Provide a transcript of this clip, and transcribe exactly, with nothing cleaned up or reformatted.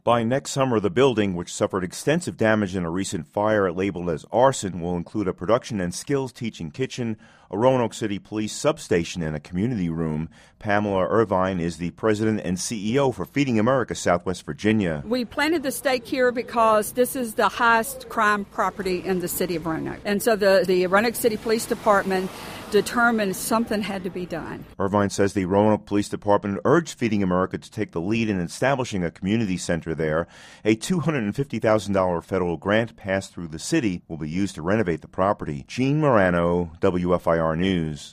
By next summer, the building, which suffered extensive damage in a recent fire labeled as arson, will include a production and skills teaching kitchen, a Roanoke City Police substation, and a community room. Pamela Irvine is the president and C E O for Feeding America Southwest Virginia. We planted the stake here because this is the highest crime property in the city of Roanoke. And so the, the Roanoke City Police Department determined something had to be done. Irvine says the Roanoke Police Department urged Feeding America to take the lead in establishing a community center there. A two hundred fifty thousand dollars federal grant passed through the city will be used to renovate the property. Gene Morano, W F I R News.